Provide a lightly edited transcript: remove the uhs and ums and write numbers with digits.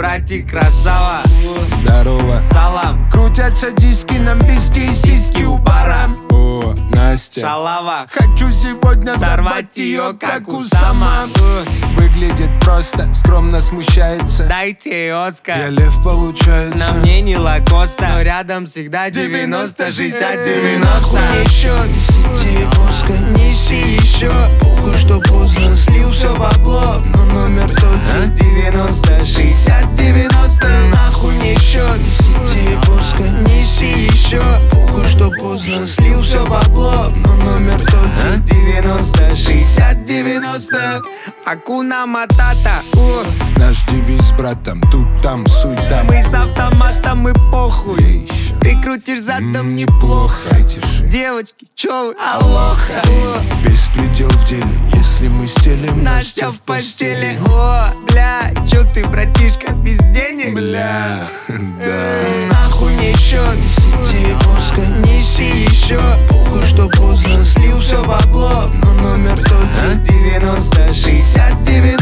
братик, красава. Здорово. Салам. Крутятся диски, нам виски и сиськи у бара. О, Настя. Шалава. Хочу сегодня Сорвать ее, как Усама. Выглядит просто, скромно смущается. Дайте Оскар. Я лев, получается. На мне не Лакоста, но рядом всегда 90, 60, 90. Нахуй еще не сиди, пускай еще. похуй, что поздно. Слил все бабло, Но номер тот же. 90, 60, 90. Нахуй мне еще Не сиди, пускай еще. похуй, что поздно. Слил все бабло, Но номер тот же. 90, 60, 90. Акуна Матата. Наш девиз с братом, тут там суета. Мы с автоматом и похуй. Ты крутишь задом неплохо. Тише. Девочки, чё вы? Алоха. Беспредел в деле, если мы стелим. Настя в постели. О, бля, чё ты, братишка, без денег? Бля, да. Нахуй мне еще Не сиди, пускай еще. похуй, что поздно. Слил все бабло, Но номер тот же. 90, 60, 90.